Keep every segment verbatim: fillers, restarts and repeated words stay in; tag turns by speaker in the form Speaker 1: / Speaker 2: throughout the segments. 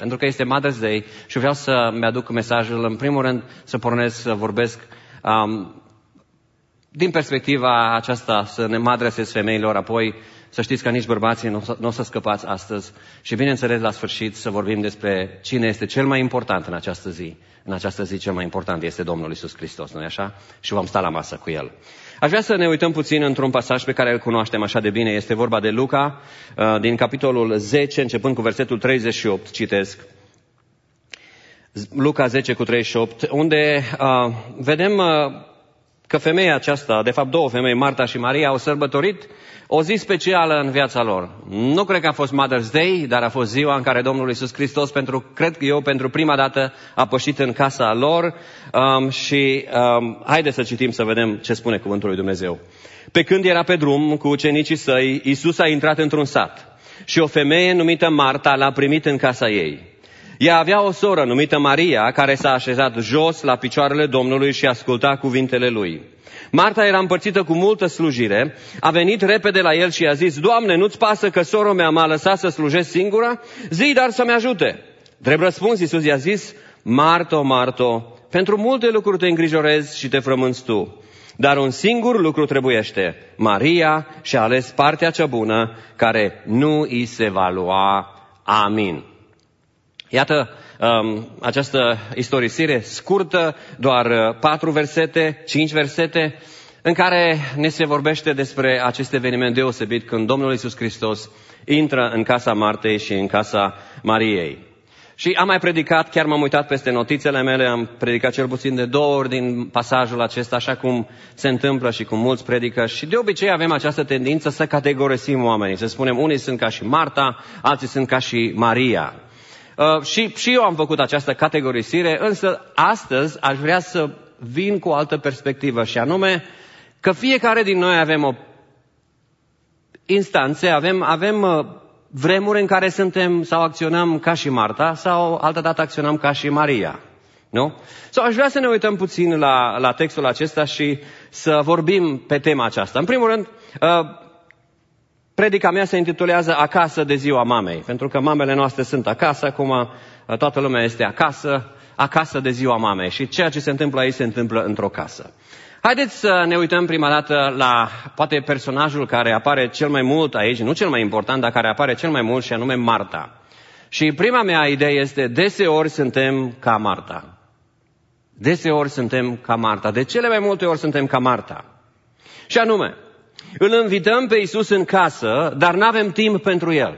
Speaker 1: Pentru că este Mother's Day și vreau să-mi aduc mesajul, în primul rând, să pornesc, să vorbesc um, din perspectiva aceasta, să ne mă adresez femeilor, apoi să știți că nici bărbații nu, nu o să scăpați astăzi și, bineînțeles, la sfârșit să vorbim despre cine este cel mai important în această zi. În această zi cel mai important este Domnul Iisus Hristos, nu-i așa? Și vom sta la masă cu El. Aș vrea să ne uităm puțin într-un pasaj pe care îl cunoaștem așa de bine. Este vorba de Luca, din capitolul zece, începând cu versetul treizeci și opt, citesc. Luca zece cu treizeci și opt, unde uh, vedem uh, că femeia aceasta, de fapt două femei, Marta și Maria, au sărbătorit o zi specială în viața lor. Nu cred că a fost Mother's Day, dar a fost ziua în care Domnul Iisus Hristos, pentru, cred eu, pentru prima dată a pășit în casa lor. Um, și um, haideți să citim să vedem ce spune cuvântul lui Dumnezeu. Pe când era pe drum cu ucenicii săi, Iisus a intrat într-un sat și o femeie numită Marta l-a primit în casa ei. Ea avea o soră numită Maria, care s-a așezat jos la picioarele Domnului și asculta cuvintele lui. Marta era împărțită cu multă slujire, a venit repede la el și i-a zis: Doamne, nu-ți pasă că sora mea m-a lăsat să slujesc singura? Zi, dar să-mi ajute. Drept răspuns, Iisus i-a zis: Marto, Marto, pentru multe lucruri te îngrijorezi și te frămânți tu, dar un singur lucru trebuiește. Maria și-a ales partea cea bună, care nu îi se va lua. Amin. Iată um, această istorisire scurtă, doar patru versete, cinci versete, în care ne se vorbește despre acest eveniment deosebit când Domnul Iisus Hristos intră în casa Martei și în casa Mariei. Și am mai predicat, chiar m-am uitat peste notițele mele, am predicat cel puțin de două ori din pasajul acesta, așa cum se întâmplă și cum mulți predică. Și de obicei avem această tendință să categorisim oamenii, să spunem unii sunt ca și Marta, alții sunt ca și Maria. Uh, și, și eu am făcut această categorisire, însă astăzi aș vrea să vin cu o altă perspectivă și anume că fiecare din noi avem o instanțe, avem, avem uh, vremuri în care suntem sau acționăm ca și Marta sau altădată acționăm ca și Maria. Nu? Sau aș vrea să ne uităm puțin la, la textul acesta și să vorbim pe tema aceasta. În primul rând, uh, predica mea se intitulează Acasă de ziua mamei, pentru că mamele noastre sunt acasă, acum toată lumea este acasă, acasă de ziua mamei și ceea ce se întâmplă aici se întâmplă într-o casă. Haideți să ne uităm prima dată la poate personajul care apare cel mai mult aici, nu cel mai important, dar care apare cel mai mult și anume Marta. Și prima mea idee este, deseori suntem ca Marta. Deseori suntem ca Marta. De cele mai multe ori suntem ca Marta. Și anume, îl invităm pe Iisus în casă, dar nu avem timp pentru El.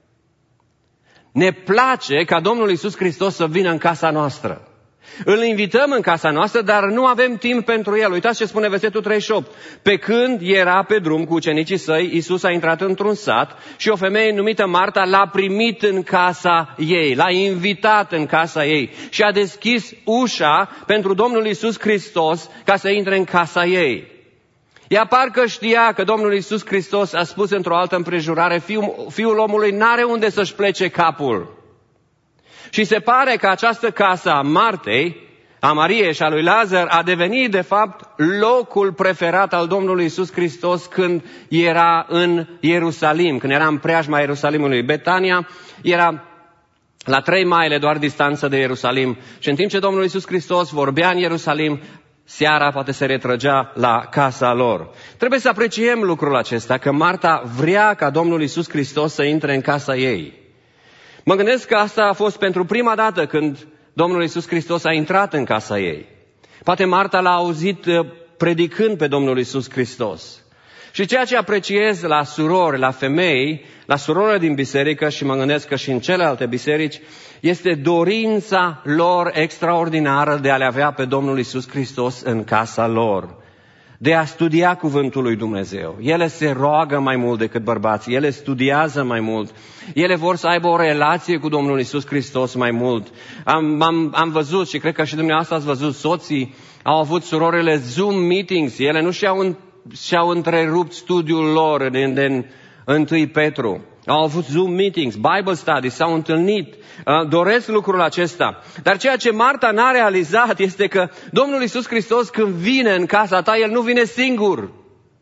Speaker 1: Ne place ca Domnul Iisus Hristos să vină în casa noastră. Îl invităm în casa noastră, dar nu avem timp pentru El. Uitați ce spune versetul treizeci și opt. Pe când era pe drum cu ucenicii săi, Iisus a intrat într-un sat și o femeie numită Marta l-a primit în casa ei, l-a invitat în casa ei și a deschis ușa pentru Domnul Iisus Hristos ca să intre în casa ei. Ea parcă știa că Domnul Iisus Hristos a spus într-o altă împrejurare, Fiul, Fiul omului n-are unde să-și plece capul. Și se pare că această casă a Martei, a Mariei și a lui Lazar a devenit de fapt locul preferat al Domnului Iisus Hristos când era în Ierusalim, când era în preajma Ierusalimului. Betania era la trei maile doar distanță de Ierusalim și în timp ce Domnul Iisus Hristos vorbea în Ierusalim, seara poate se retrăgea la casa lor. Trebuie să apreciem lucrul acesta, că Marta vrea ca Domnul Iisus Hristos să intre în casa ei. Mă gândesc că asta a fost pentru prima dată când Domnul Iisus Hristos a intrat în casa ei. Poate Marta l-a auzit predicând pe Domnul Iisus Hristos. Și ceea ce apreciez la surori, la femei, la surorile din biserică și mă gândesc că și în celelalte biserici, este dorința lor extraordinară de a le avea pe Domnul Iisus Hristos în casa lor, de a studia cuvântul lui Dumnezeu. Ele se roagă mai mult decât bărbații, ele studiază mai mult, ele vor să aibă o relație cu Domnul Iisus Hristos mai mult. Am, am, am văzut și cred că și dumneavoastră ați văzut, soții au avut surorile Zoom meetings, ele nu și-au, în, și-au întrerupt studiul lor din, din întâi Petru. Au avut Zoom meetings, Bible studies, s-au întâlnit, doresc lucrul acesta. Dar ceea ce Marta n-a realizat este că Domnul Iisus Hristos când vine în casa ta, El nu vine singur.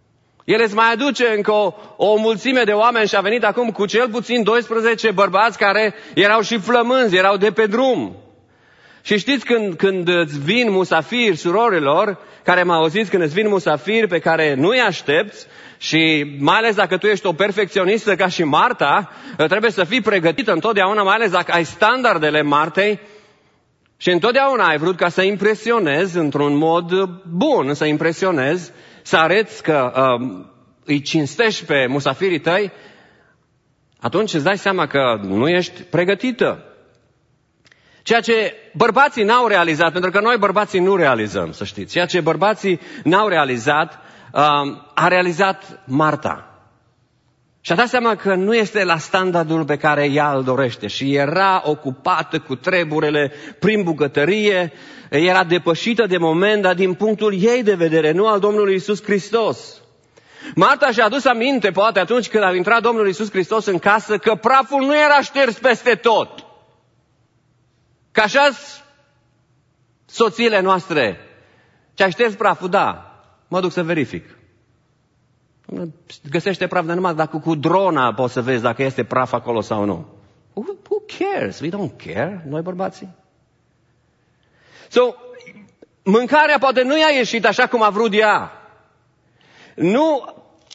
Speaker 1: El îți mai aduce încă o, o mulțime de oameni și a venit acum cu cel puțin doisprezece bărbați care erau și flămânzi, erau de pe drum. Și știți când, când îți vin musafiri, surorilor, care mă auziți, când îți vin musafiri pe care nu-i aștepți, și mai ales dacă tu ești o perfecționistă ca și Marta, trebuie să fii pregătită întotdeauna, mai ales dacă ai standardele Martei, și întotdeauna ai vrut ca să impresionezi într-un mod bun, să impresionezi, să arăți că uh, îi cinstești pe musafirii tăi, atunci îți dai seama că nu ești pregătită. Ceea ce bărbații n-au realizat, pentru că noi bărbații nu realizăm, să știți, ceea ce bărbații n-au realizat, uh, a realizat Marta. Și a dat seama că nu este la standardul pe care ea îl dorește și era ocupată cu treburile prin bucătărie, era depășită de moment, dar din punctul ei de vedere, nu al Domnului Iisus Hristos. Marta și-a adus aminte, poate atunci când a intrat Domnul Iisus Hristos în casă, că praful nu era șters peste tot. Că așa soțiile noastre. Ce-a șters praful? Da, mă duc să verific. Găsește praf, dar numai dacă cu drona poți să vezi dacă este praf acolo sau nu. Who, who cares? We don't care, noi bărbații. So, mâncarea poate nu i-a ieșit așa cum a vrut ea. Nu,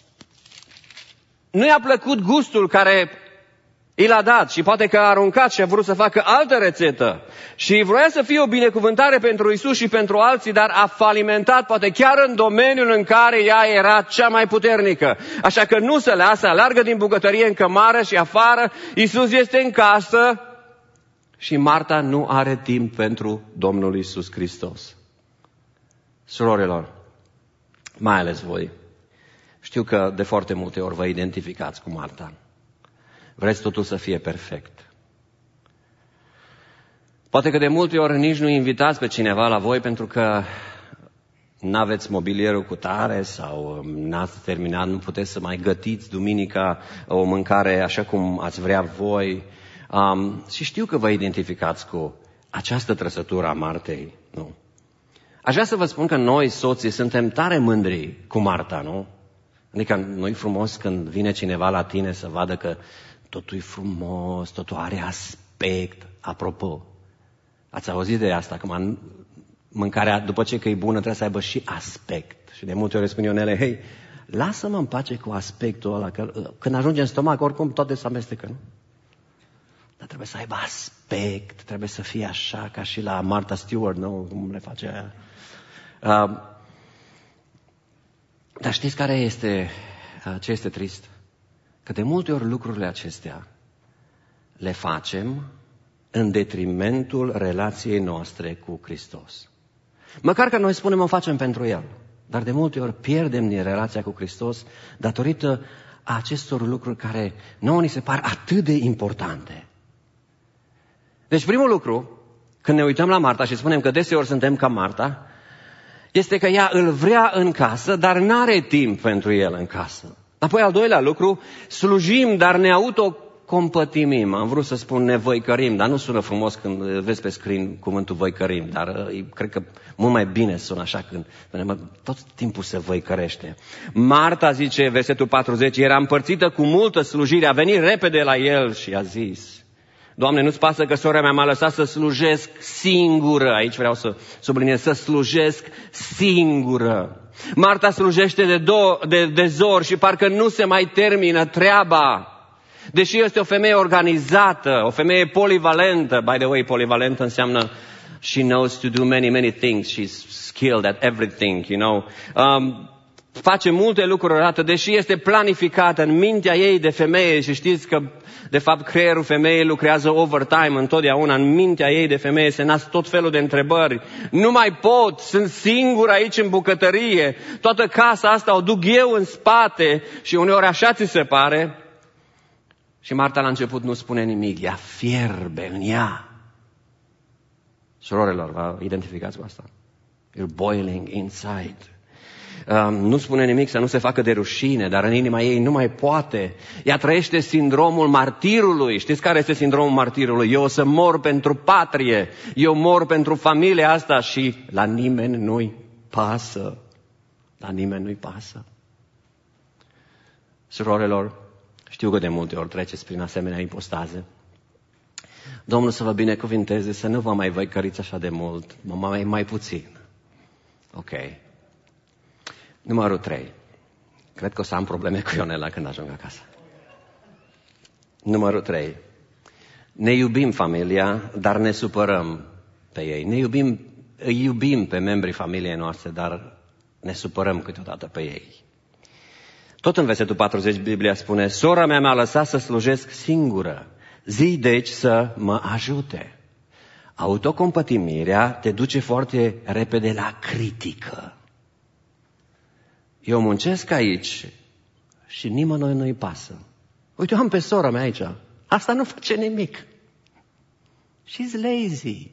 Speaker 1: nu i-a plăcut gustul care i l-a dat și poate că a aruncat și a vrut să facă altă rețetă. Și vroia să fie o binecuvântare pentru Iisus și pentru alții, dar a falimentat poate chiar în domeniul în care ea era cea mai puternică. Așa că nu se lasă, alargă din bucătărie în cămară și afară, Iisus este în casă și Marta nu are timp pentru Domnul Iisus Hristos. Surorilor, mai ales voi, știu că de foarte multe ori vă identificați cu Marta. Vreți totul să fie perfect. Poate că de multe ori nici nu invitați pe cineva la voi pentru că n-aveți mobilierul cu tare sau n-ați terminat, nu puteți să mai gătiți duminica o mâncare așa cum ați vrea voi. Um, și știu că vă identificați cu această trăsătură a Martei, nu? Aș vrea să vă spun că noi, soții, suntem tare mândri cu Marta, nu? Adică nu-i frumos când vine cineva la tine să vadă că totul e frumos, totul are aspect. Apropo, ați auzit de asta, că mâncarea, după ce că e bună, trebuie să aibă și aspect. Și de multe ori spun Ionele, hei, lasă-mă în pace cu aspectul ăla, că când ajunge în stomac, oricum toate se amestecă, nu? Dar trebuie să aibă aspect, trebuie să fie așa, ca și la Martha Stewart, nu? Cum le face aia. Uh, dar știți care este, uh, ce este trist? Că de multe ori lucrurile acestea le facem în detrimentul relației noastre cu Hristos. Măcar că noi spunem o facem pentru El, dar de multe ori pierdem din relația cu Hristos datorită acestor lucruri care nouă ni se par atât de importante. Deci primul lucru, când ne uităm la Marta și spunem că deseori suntem ca Marta, este că ea îl vrea în casă, dar n-are timp pentru el în casă. Apoi al doilea lucru, slujim, dar ne autocompătimim. Am vrut să spun ne văicărim, dar nu sună frumos când vezi pe screen cuvântul văicărim, dar uh, cred că mult mai bine sună așa când tot timpul se văicărește. Marta, zice versetul patruzeci, era împărțită cu multă slujire, a venit repede la el și a zis, Doamne, nu-ți pasă că sora mea m-a lăsat să slujesc singură? Aici vreau să subliniez, să slujesc singură. Marta slujește de, do- de, de zor și parcă nu se mai termină treaba. Deși este o femeie organizată, o femeie polivalentă. By the way, polivalentă înseamnă she knows to do many, many things. She's skilled at everything, you know. Um, face multe lucruri odată, deși este planificată în mintea ei de femeie și știți că de fapt creierul femeii lucrează overtime întotdeauna, în mintea ei de femeie se nasc tot felul de întrebări. Nu mai pot, sunt singur aici în bucătărie, toată casa asta o duc eu în spate și uneori așa ți se pare. Și Marta la început nu spune nimic, ea fierbe în ea. Surorilor, vă identificați cu asta? You're boiling inside. Um, nu spune nimic să nu se facă de rușine, dar în inima ei nu mai poate. Ea trăiește sindromul martirului. Știți care este sindromul martirului? Eu o să mor pentru patrie, eu mor pentru familia asta și la nimeni nu-i pasă. La nimeni nu-i pasă. Surorilor, știu că de multe ori treceți prin asemenea ipostaze. Domnul să vă binecuvinteze, să nu vă mai văicăriți așa de mult, mai, mai puțin. Ok. Numărul trei. Cred că o să am probleme cu Ionela când ajung acasă. Numărul trei. Ne iubim familia, dar ne supărăm pe ei. Ne iubim, îi iubim pe membrii familiei noastre, dar ne supărăm câteodată pe ei. Tot în versetul patruzeci, Biblia spune, sora mea m-a lăsat să slujesc singură. Zi deci să mă ajute. Autocompătimirea te duce foarte repede la critică. Eu muncesc aici și nimănui nu-i pasă. Uite, eu am pe sora mea aici. Asta nu face nimic. She's lazy.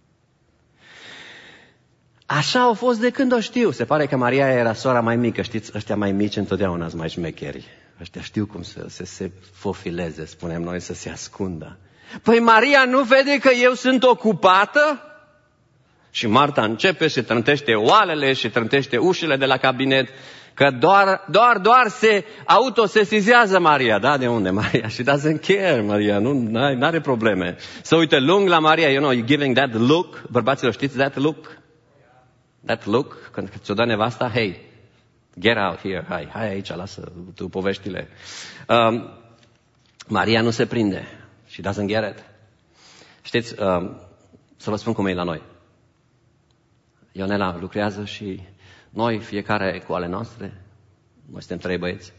Speaker 1: Așa au fost de când o știu. Se pare că Maria era sora mai mică. Știți, ăștia mai mici întotdeauna sunt mai șmecheri. Ăștia știu cum să se, se fofileze, spunem noi, să se ascundă. Păi Maria nu vede că eu sunt ocupată? Și Marta începe și trântește oalele și trântește ușile de la cabinet, că doar, doar, doar se autosesizează Maria. Da, de unde Maria? She doesn't care, Maria, nu are probleme. Să uite lung la Maria, you know, you're giving that look. Bărbaților, știți that look? That look, când ți-o dă nevasta, hey, get out here, hai, hai aici, lasă tu poveștile. Um, Maria nu se prinde. She doesn't get it. Știți, um, să vă spun cum e la noi. Ionela lucrează și noi, fiecare cu ale noastre, noi suntem trei băieți.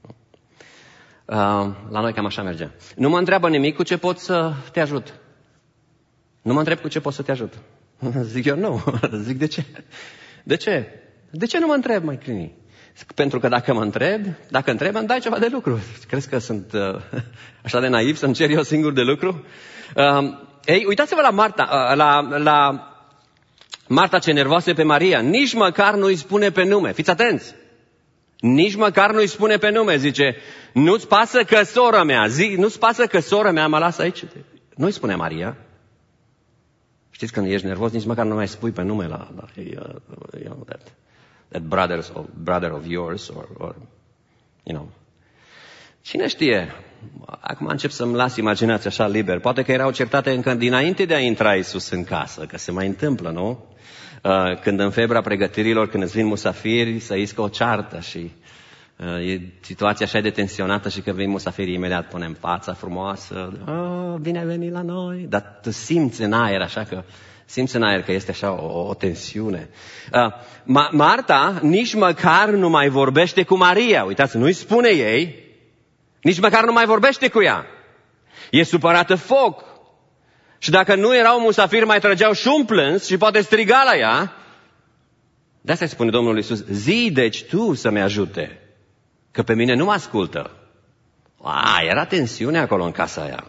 Speaker 1: Uh, la noi cam așa merge. Nu mă întreabă nimic cu ce pot să te ajut. Nu mă întreb cu ce pot să te ajut. Zic eu nu. Zic de ce? De ce? De ce nu mă întreb, mai clinii? Pentru că dacă mă întreb, dacă întreb, îmi dai ceva de lucru. Crezi că sunt uh, așa de naiv să-mi cer eu singur de lucru? Uh, ei, uitați-vă la Marta, uh, la, la Marta ce nervoasă pe Maria. Nici măcar nu îi spune pe nume. Fiți atenți! Nici măcar nu îi spune pe nume. Zice, nu-ți pasă că sora mea, zi, nu-ți pasă că sora mea mă lasă aici? Nu îi spune Maria. Știți, când ești nervos, nici măcar nu mai spui pe nume la, la you know, that, that brothers of, brother of yours or, or, you know. Cine știe? Acum încep să-mi las imaginația așa liber. Poate că erau certate încă dinainte de a intra Iisus în casă, că se mai întâmplă, nu? Când în febra pregătirilor, când îți vin musafiri, să iscă o ceartă și uh, e situația așa de tensionată și că vin musafiri, imediat punem fața frumoasă, oh, bine venit la noi, dar tu simți în aer așa că, simți în aer că este așa o, o tensiune. Uh, Ma- Marta nici măcar nu mai vorbește cu Maria, uitați, nu-i spune ei, nici măcar nu mai vorbește cu ea. E supărată foc. Și dacă nu erau musafiri, mai trăgeau și un plâns și poate striga la ea. De asta îi spune Domnul Iisus, zi deci tu să-mi ajute, că pe mine nu mă ascultă. A, era tensiune acolo în casa aia.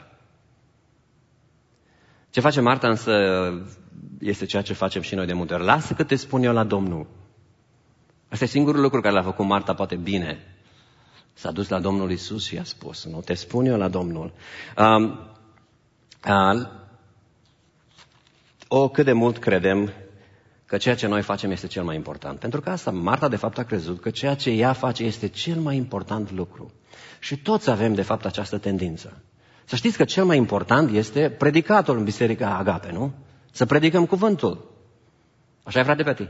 Speaker 1: Ce face Marta însă este ceea ce facem și noi de multe ori. Lasă că te spun eu la Domnul. Asta e singurul lucru care l-a făcut Marta poate bine. S-a dus la Domnul Iisus și i-a spus, nu, te spun eu la Domnul. Um, uh, O, cât de mult credem că ceea ce noi facem este cel mai important. Pentru că asta, Marta de fapt a crezut că ceea ce ea face este cel mai important lucru. Și toți avem de fapt această tendință. Să știți că cel mai important este predicatul în Biserica Agape, nu? Să predicăm cuvântul. Așa e, frate Peti?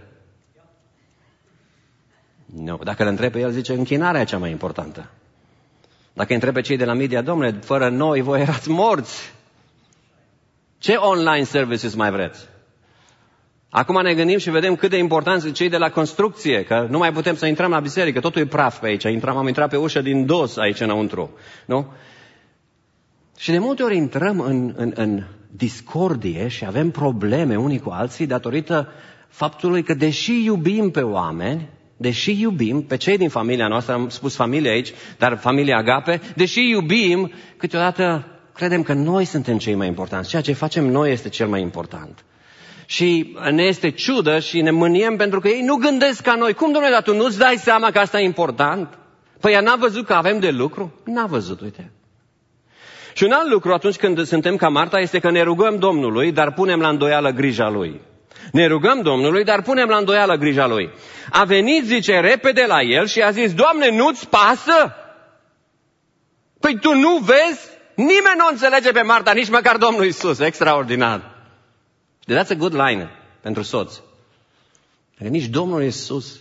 Speaker 1: Nu. Dacă îl întreb pe el, zice, închinarea e cea mai importantă. Dacă îi întreb pe cei de la media, domnule, fără noi voi erați morți. Ce online services mai vreți? Acum ne gândim și vedem cât de important sunt cei de la construcție, că nu mai putem să intrăm la biserică, totul e praf pe aici. Intram, am intrat pe ușă din dos aici înăuntru. Nu? Și de multe ori intrăm în, în, în discordie și avem probleme unii cu alții datorită faptului că deși iubim pe oameni, deși iubim pe cei din familia noastră, am spus familie aici, dar familia Agape, deși iubim, câteodată credem că noi suntem cei mai importanți. Ceea ce facem noi este cel mai important. Și ne este ciudă și ne mâniem pentru că ei nu gândesc ca noi. Cum, domnule, dar tu nu-ți dai seama că asta e important? Păi ea n-a văzut că avem de lucru? N-a văzut, uite. Și un alt lucru atunci când suntem ca Marta este că ne rugăm Domnului, dar punem la îndoială grija Lui. Ne rugăm Domnului, dar punem la îndoială grija Lui. A venit, zice, repede la el și a zis, Doamne, nu-ți pasă? Păi tu nu vezi? Nimeni nu înțelege pe Marta, nici măcar Domnul Iisus. Extraordinar. Deci that's a good line pentru soț. Că nici Domnul Iisus,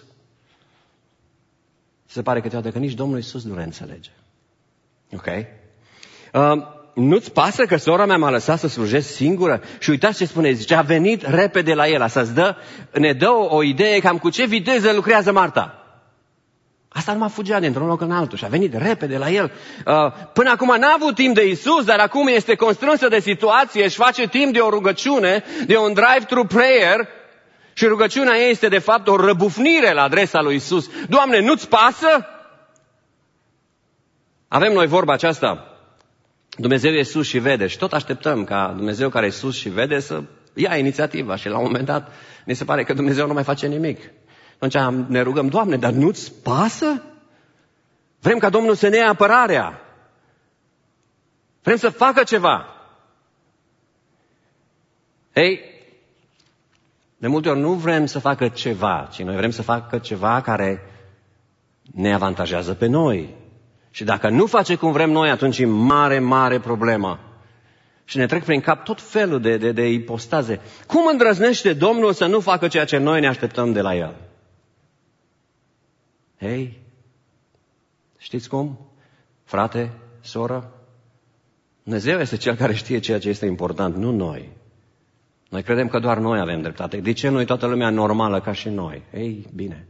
Speaker 1: se pare câteodată că nici Domnul Iisus nu le înțelege. Ok? Uh, nu-ți pasă că sora mea m-a lăsat să slujesc singură? Și uitați ce spune, zice, a venit repede la el. Asta îți dă, ne dă o, o idee cam cu ce viteză lucrează Marta. Asta nu m-a fugea dintr-un loc în altul și a venit repede la el. Uh, până acum n-a avut timp de Iisus, dar acum este constrânsă de situație, își face timp de o rugăciune, de un drive-thru prayer și rugăciunea ei este de fapt o răbufnire la adresa lui Iisus. Doamne, nu-ți pasă? Avem noi vorba aceasta. Dumnezeu e sus și vede și tot așteptăm ca Dumnezeu care e sus și vede să ia inițiativa și la un moment dat ne se pare că Dumnezeu nu mai face nimic. Atunci ne rugăm, Doamne, dar nu-ți pasă? Vrem ca Domnul să ne ia apărarea. Vrem să facă ceva. Ei, de multe ori nu vrem să facă ceva, ci noi vrem să facă ceva care ne avantajează pe noi. Și dacă nu face cum vrem noi, atunci e mare, mare problemă. Și ne trec prin cap tot felul de, de, de ipostaze. Cum îndrăznește Domnul să nu facă ceea ce noi ne așteptăm de la El? Hei, știți cum? Frate, soră, Dumnezeu este Cel care știe ceea ce este important, nu noi. Noi credem că doar noi avem dreptate. De ce nu-i toată lumea normală ca și noi? Ei, bine.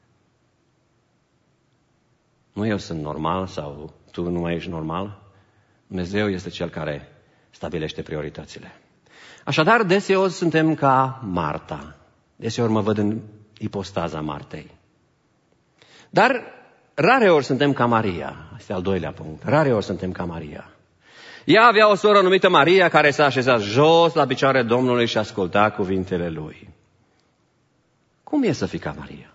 Speaker 1: Nu eu sunt normal sau tu nu mai ești normal. Dumnezeu este Cel care stabilește prioritățile. Așadar, deseori suntem ca Marta. Deseori mă văd în ipostaza Martei. Dar rare ori suntem ca Maria. Asta e al doilea punct. Rare ori suntem ca Maria. Ea avea o soră numită Maria care s-a așezat jos la picioare Domnului și asculta cuvintele Lui. Cum e să fii ca Maria?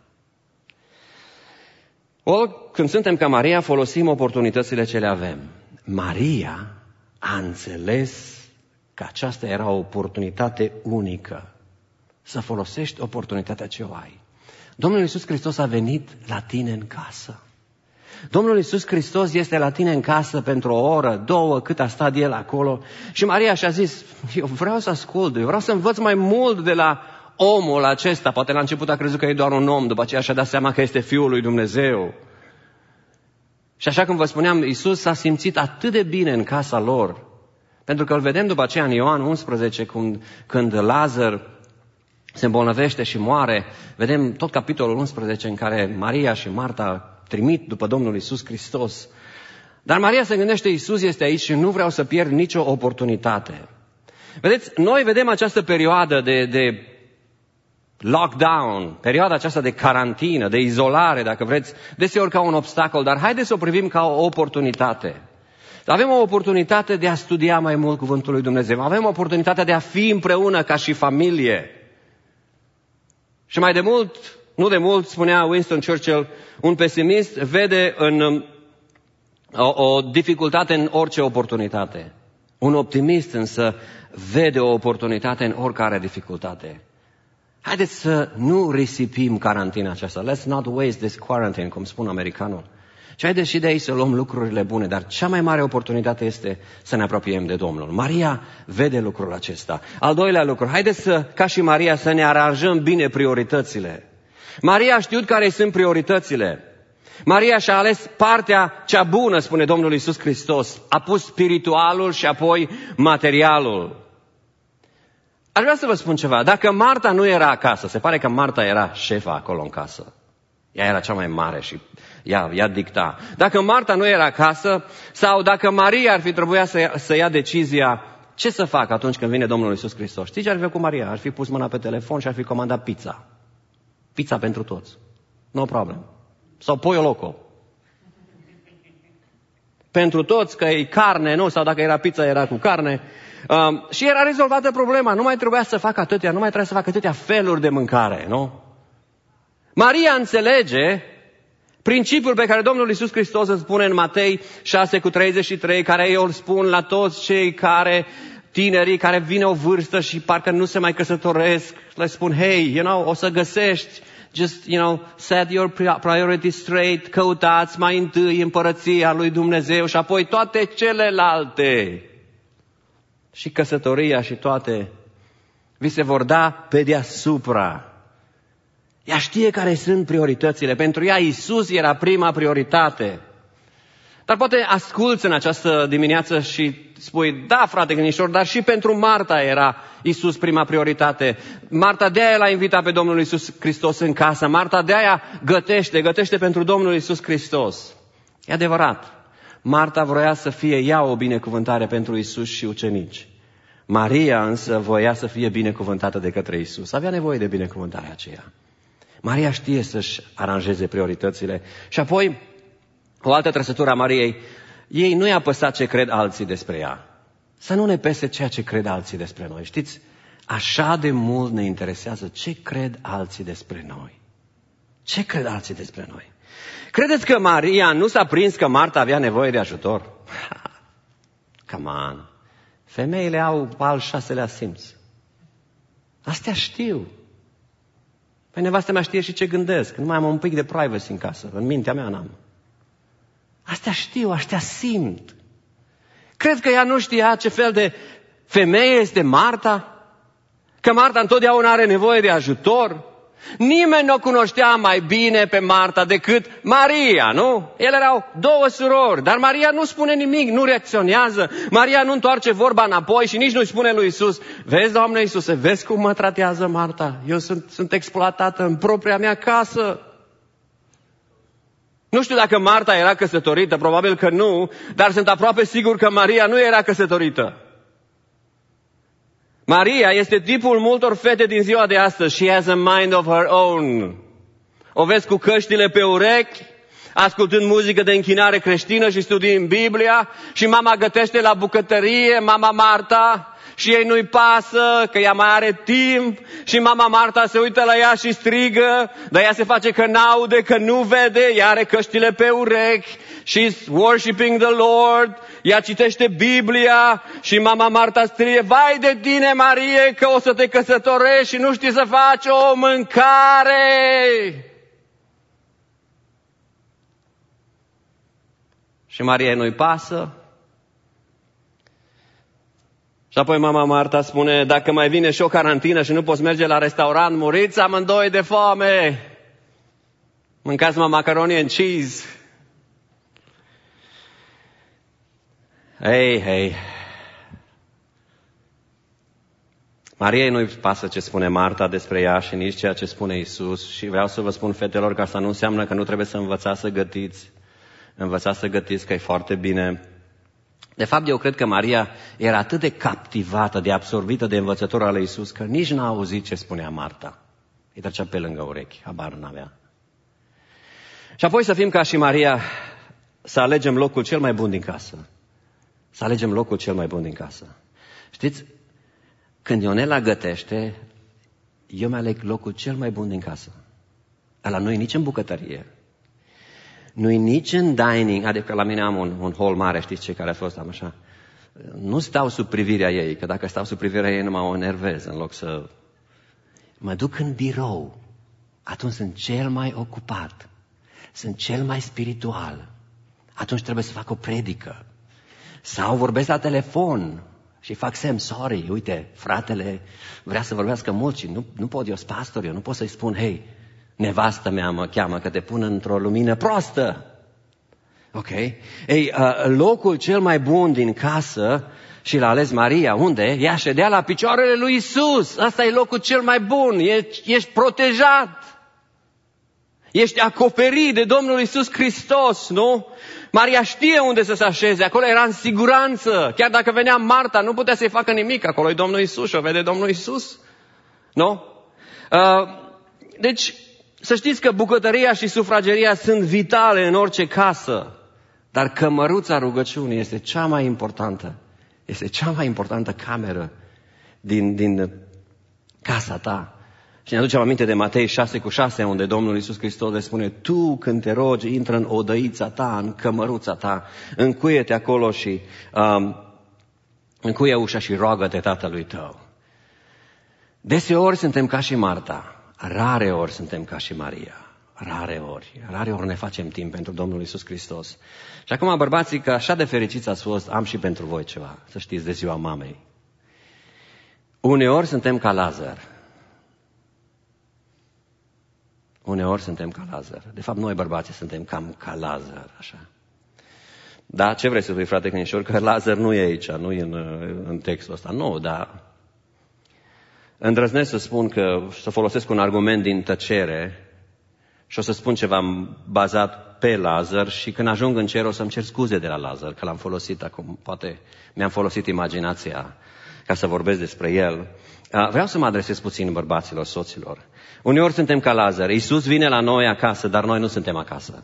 Speaker 1: O, când suntem ca Maria, folosim oportunitățile ce le avem. Maria a înțeles că aceasta era o oportunitate unică. Să folosești oportunitatea ce o ai. Domnul Iisus Hristos a venit la tine în casă. Domnul Iisus Hristos este la tine în casă pentru o oră, două, cât a stat El acolo. Și Maria și-a zis, eu vreau să ascult, eu vreau să învăț mai mult de la omul acesta. Poate la început a crezut că e doar un om, după aceea și-a dat seama că este Fiul lui Dumnezeu. Și așa cum vă spuneam, Iisus s-a simțit atât de bine în casa lor, pentru că îl vedem după aceea în Ioan unsprezece, când, când Lazar se îmbolnăvește și moare. Vedem tot capitolul unsprezece în care Maria și Marta trimit după Domnul Iisus Hristos. Dar Maria se gândește, Iisus este aici și nu vreau să pierd nicio oportunitate. Vedeți, noi vedem această perioadă de, de lockdown, perioada aceasta de carantină, de izolare, dacă vreți, deseori ca un obstacol, dar haideți să o privim ca o oportunitate. Avem o oportunitate de a studia mai mult Cuvântul lui Dumnezeu. Avem oportunitatea de a fi împreună ca și familie. Și mai de mult, nu de mult, spunea Winston Churchill, un pesimist vede în o, o dificultate în orice oportunitate. Un optimist însă vede o oportunitate în oricare dificultate. Haideți să nu risipim carantina aceasta. Let's not waste this quarantine, cum spun americanul. Și haideți și de aici să luăm lucrurile bune, dar cea mai mare oportunitate este să ne apropiem de Domnul. Maria vede lucrul acesta. Al doilea lucru, haideți să, ca și Maria, să ne aranjăm bine prioritățile. Maria a știut care sunt prioritățile. Maria și-a ales partea cea bună, spune Domnul Iisus Hristos. A pus spiritualul și apoi materialul. Aș vrea să vă spun ceva. Dacă Marta nu era acasă, se pare că Marta era șefa acolo în casă. Ea era cea mai mare și ea, ea dicta. Dacă Marta nu era acasă sau dacă Maria ar fi trebuit să ia, să ia decizia ce să facă atunci când vine Domnul Iisus Hristos. Știți ce ar fi făcut Maria? Ar fi pus mâna pe telefon și ar fi comandat pizza. Pizza pentru toți. No problem. Sau pollo loco. Pentru toți, că e carne, nu? Sau dacă era pizza, era cu carne. Um, și era rezolvată problema. Nu mai trebuia să facă atâtea, nu mai trebuia să facă atâtea feluri de mâncare, nu? Maria înțelege principiul pe care Domnul Iisus Hristos îl spune în Matei șase cu treizeci și trei, care eu îl spun la toți cei care, tinerii care vine o vârstă și parcă nu se mai căsătoresc, le spun, hei, you know, o să găsești just, you know, set your priorities straight, căutați mai întâi împărăția lui Dumnezeu și apoi toate celelalte. Și căsătoria și toate vi se vor da pe deasupra. Ea știe care sunt prioritățile. Pentru ea Iisus era prima prioritate. Dar poate asculți în această dimineață și spui, da, frate Gânișor, dar și pentru Marta era Iisus prima prioritate. Marta de-aia l-a invitat pe Domnul Iisus Hristos în casă. Marta de-aia gătește, gătește pentru Domnul Iisus Hristos. E adevărat. Marta vroia să fie ea o binecuvântare pentru Iisus și ucenici. Maria însă voia să fie binecuvântată de către Iisus. Avea nevoie de binecuvântarea aceea. Maria știe să-și aranjeze prioritățile. Și apoi, o altă trăsătură a Mariei, ei nu i-a păsat ce cred alții despre ea. Să nu ne pese ceea ce cred alții despre noi. Știți, așa de mult ne interesează ce cred alții despre noi. Ce cred alții despre noi? Credeți că Maria nu s-a prins că Marta avea nevoie de ajutor? Come on! Femeile au al șaselea simț. Astea știu. Păi nevastă mea știe și ce gândesc. Nu mai am un pic de privacy în casă. În mintea mea n-am. Astea știu, astea simt. Cred că ea nu știa ce fel de femeie este Marta? Că Marta întotdeauna are nevoie de ajutor? Nimeni nu o cunoștea mai bine pe Marta decât Maria, nu? Ele erau două surori, dar Maria nu spune nimic, nu reacționează. Maria nu întoarce vorba înapoi și nici nu-i spune lui Iisus, vezi, Doamne Iisuse, vezi cum mă tratează Marta? Eu sunt, sunt exploatată în propria mea casă. Nu știu dacă Marta era căsătorită, probabil că nu, dar sunt aproape sigur că Maria nu era căsătorită. Maria este tipul multor fete din ziua de astăzi. She has a mind of her own. O vezi cu căștile pe urechi, ascultând muzică de închinare creștină și studiind Biblia, și mama gătește la bucătărie, mama Marta, și ei nu-i pasă, că ea mai are timp, și mama Marta se uită la ea și strigă, dar ea se face că n-aude, că nu vede, ea are căștile pe urechi, she's worshiping the Lord, ea citește Biblia și mama Marta strige, vai de tine, Marie, că o să te căsătorești și nu știi să faci o mâncare. Și Maria nu-i pasă. Și apoi mama Marta spune, dacă mai vine și o carantină și nu poți merge la restaurant, muriți amândoi de foame. Mâncați-mă macaroni and cheese. Hei, hei. Mariei nu-i pasă ce spune Marta despre ea și nici ceea ce spune Iisus. Și vreau să vă spun, fetelor, că asta nu înseamnă că nu trebuie să învățați să gătiți. Învățați să gătiți, că e foarte bine. De fapt, eu cred că Maria era atât de captivată, de absorbită de învățătura lui Iisus, că nici n-a auzit ce spunea Marta. Îi trecea pe lângă urechi, habar n-avea. Și apoi să fim ca și Maria, să alegem locul cel mai bun din casă. Să alegem locul cel mai bun din casă. Știți, când Ionela gătește, eu mi-aleg locul cel mai bun din casă. Ăla nu-i nici în bucătărie. Nu-i nici în dining, adică la mine am un, un hol mare, știți ce care a fost, am așa. Nu stau sub privirea ei, că dacă stau sub privirea ei nu mă enervez, în loc să... Mă duc în birou, atunci sunt cel mai ocupat, sunt cel mai spiritual, atunci trebuie să fac o predică. Sau vorbesc la telefon și fac semn, sorry, uite, fratele vrea să vorbească mult și nu, nu pot, eu sunt pastor, eu nu pot să-i spun, hei, nevastă mea mă cheamă că te pun într-o lumină proastă. Ok? Ei, locul cel mai bun din casă, și l-a ales Maria, unde? Ea ședea la picioarele lui Iisus. Asta e locul cel mai bun. Ești, ești protejat. Ești acoperit de Domnul Iisus Hristos, nu? Maria știe unde să se așeze, acolo era în siguranță. Chiar dacă venea Marta, nu putea să-i facă nimic. Acolo e Domnul Iisus și o vede Domnul Iisus. Nu? Uh, deci, să știți că bucătăria și sufrageria sunt vitale în orice casă. Dar cămăruța rugăciunii este cea mai importantă. Este cea mai importantă cameră din, din casa ta. Și ne aducem aminte de Matei șase cu șase, unde Domnul Iisus Hristos le spune, tu când te rogi, intră în odăița ta, în cămăruța ta, încuie-te acolo și um, încuie ușa și roagă-te Tatălui tău. Deseori suntem ca și Marta. rare ori suntem ca și Maria. Rare ori. Rare ori ne facem timp pentru Domnul Iisus Hristos. Și acum, bărbații, că așa de fericiți ați fost, am și pentru voi ceva, să știți, de ziua mamei. Uneori suntem ca Lazar. Uneori suntem ca Lazar. De fapt, noi bărbații suntem cam ca Lazar, așa. Da, ce vrei să spui, frate Cănișor? Că Lazar nu e aici, nu e în, în textul ăsta. Nu, dar îndrăznesc să spun că, să folosesc un argument din tăcere și o să spun ceva bazat pe Lazar și când ajung în cer o să-mi cer scuze de la Lazar, că l-am folosit acum, poate mi-am folosit imaginația ca să vorbesc despre el. Vreau să mă adresez puțin bărbaților, soților. Uneori suntem ca Lazar. Iisus vine la noi acasă, dar noi nu suntem acasă.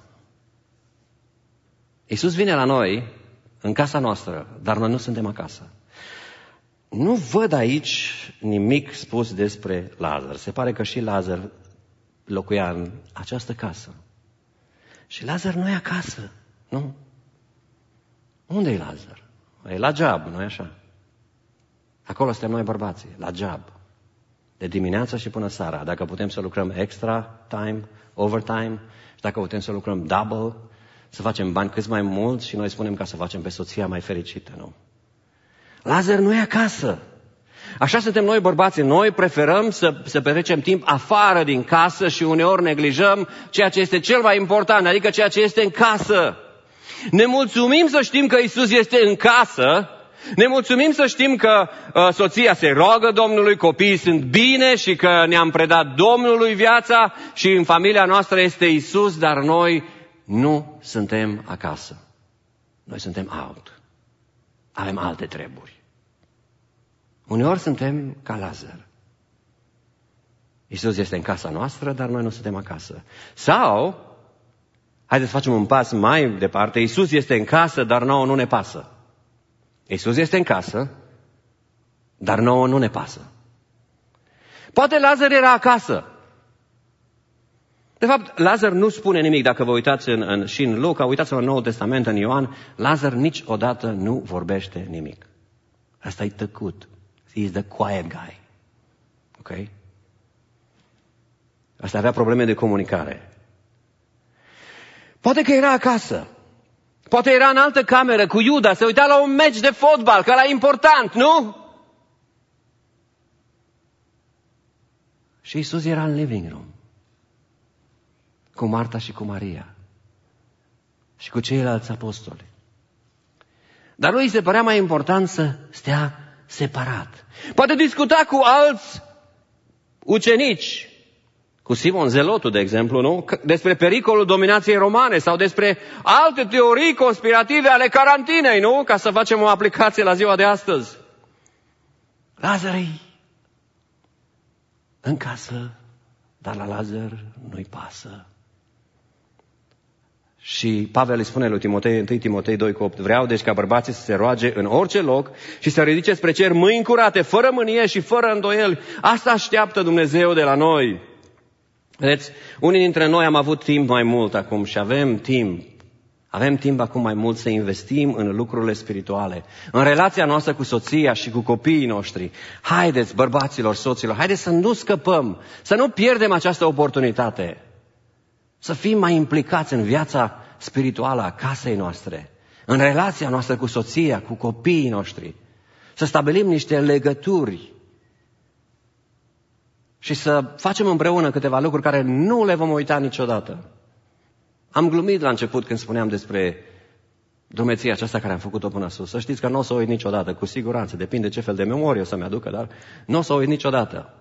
Speaker 1: Iisus vine la noi, în casa noastră, dar noi nu suntem acasă. Nu văd aici nimic spus despre Lazar. Se pare că și Lazar locuia în această casă. Și Lazar nu e acasă, nu? Unde e Lazar? E la geab, nu e așa? Acolo suntem noi bărbații, la geab. De dimineața și până seara. Dacă putem să lucrăm extra time, overtime, și dacă putem să lucrăm double, să facem bani cât mai mulți și noi spunem ca să facem pe soția mai fericită, nu? Lazar nu e acasă. Așa suntem noi bărbații. Noi preferăm să, să petrecem timp afară din casă și uneori neglijăm ceea ce este cel mai important, adică ceea ce este în casă. Ne mulțumim să știm că Iisus este în casă, ne mulțumim să știm că uh, soția se roagă Domnului, copiii sunt bine și că ne-am predat Domnului viața și în familia noastră este Iisus, dar noi nu suntem acasă. Noi suntem out. Avem alte treburi. Uneori suntem ca Lazar. Iisus este în casa noastră, dar noi nu suntem acasă. Sau, haideți să facem un pas mai departe, Iisus este în casă, dar nouă nu ne pasă. Iisus este în casă, dar nouă nu ne pasă. Poate Lazar era acasă. De fapt, Lazar nu spune nimic. Dacă vă uitați în, în, și în Luca, uitați-vă în Noul Testament, în Ioan, Lazar niciodată nu vorbește nimic. Asta e tăcut. He is the quiet guy. Ok? Asta avea probleme de comunicare. Poate că era acasă. Poate era în altă cameră cu Iuda, se uita la un meci de fotbal, că ăla e important, nu? Și Iisus era în living room. Cu Marta și cu Maria. Și cu ceilalți apostoli. Dar lui se părea mai important să stea separat. Poate discuta cu alți ucenici. Cu Simon Zelotul, de exemplu, nu? Despre pericolul dominației romane sau despre alte teorii conspirative ale carantinei, nu? Ca să facem o aplicație la ziua de astăzi. Lazar e în casă, dar la Lazar nu-i pasă. Și Pavel îi spune lui Timotei, întâi Timotei doi cu opt, vreau deci ca bărbații să se roage în orice loc și să ridice spre cer mâini curate, fără mânie și fără îndoieli. Asta așteaptă Dumnezeu de la noi. Vedeți, unii dintre noi am avut timp mai mult acum și avem timp. Avem timp acum mai mult să investim în lucrurile spirituale, în relația noastră cu soția și cu copiii noștri. Haideți, bărbaților, soților, haideți să nu scăpăm, să nu pierdem această oportunitate. Să fim mai implicați în viața spirituală a casei noastre, în relația noastră cu soția, cu copiii noștri. Să stabilim niște legături și să facem împreună câteva lucruri care nu le vom uita niciodată. Am glumit la început când spuneam despre drumeția aceasta care am făcut-o până sus. Să știți că nu o să o uit niciodată, cu siguranță. Depinde ce fel de memorie o să-mi aducă, dar nu o să o uit niciodată.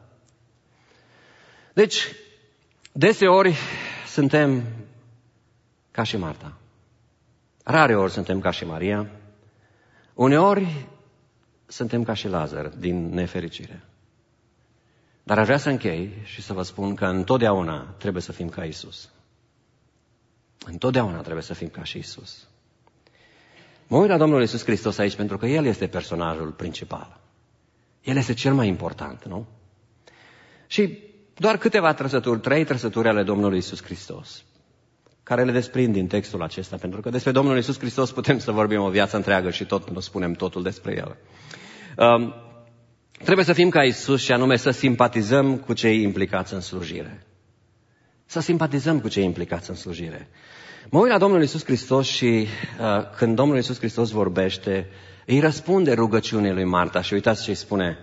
Speaker 1: Deci, deseori suntem ca și Marta. Rare ori suntem ca și Maria. Uneori suntem ca și Lazar, din nefericire. Dar aș vrea să închei și să vă spun că întotdeauna trebuie să fim ca Iisus. Întotdeauna trebuie să fim ca și Iisus. Mă uit la Domnul Iisus Hristos aici pentru că El este personajul principal. El este cel mai important, nu? Și doar câteva trăsături, trei trăsături ale Domnului Iisus Hristos, care le desprind din textul acesta, pentru că despre Domnul Iisus Hristos putem să vorbim o viață întreagă și tot nu spunem totul despre El. Um, Trebuie să fim ca Iisus și anume să simpatizăm cu cei implicați în slujire. Să simpatizăm cu cei implicați în slujire. Mă uit la Domnul Iisus Hristos și uh, când Domnul Iisus Hristos vorbește, îi răspunde rugăciunii lui Marta și uitați ce îi spune.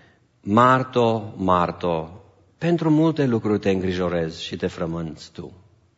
Speaker 1: Marto, Marto, pentru multe lucruri te îngrijorezi și te frămânți tu.